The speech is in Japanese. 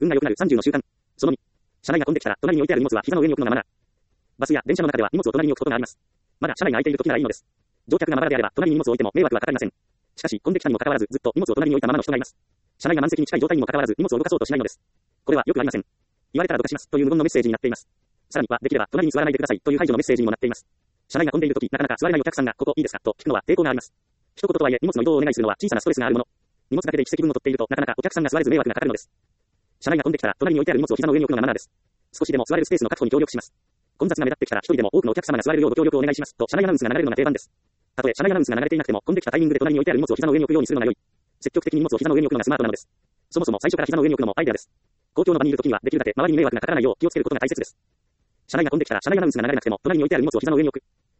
運が良くなる30の習慣。その2。車内が混んできたら、隣に置いてある荷物は膝の上に置くのがマナー。バスや電車の中では荷物を隣に置くことがあります。まだ車内が空いている時ならいいのです。乗客がまばらであれば、隣に荷物を置いても迷惑はかかりません。しかし、混んできたにもかかわらず、ずっと荷物を隣に置いたままの人がいます。車内が満席に近い状態にもかかわらず、荷物を動かそうとしないのです。これはよくありません。言われたらどかしますという無言のメッセージになっています。さらには、できれば隣に座らないでくださいという排除のメッセージにもなっています。車内が混んでいる時、なかなか座れないお客さんが、ここいいですかと聞くのは抵抗があります。一言とはいえ、荷物の移動をお願いするのは小さなストレスがあるもの。荷物だけで1席分を取っていると、なかなかお客さんが座れず迷惑がかかるのです。車内が混んできたら、隣に置いてある荷物を膝の上に置くのがマナーです。少しでも座れるスペースの確保に協力します。混雑が目立ってきたら、一人でも多くのお客様が座れるようご協力をお願いしますと、車内アナウンスが流れるのが定番です。たとえ車内アナウンスが流れていなくても、混んできたタイミングで隣に置いてある荷物を膝の上に置くようにするのが良い。積極的に荷物を膝の上に置くのがスマートなのです。そもそも最初から膝の上に置くのもアイデアです。公共の場にいる時には、できるだけ周りに迷惑がかからないよう気をつけることが大切です。車内が混んできたら、車内アナウンスが流れなくても、隣に置いてある荷物を膝の上に置く。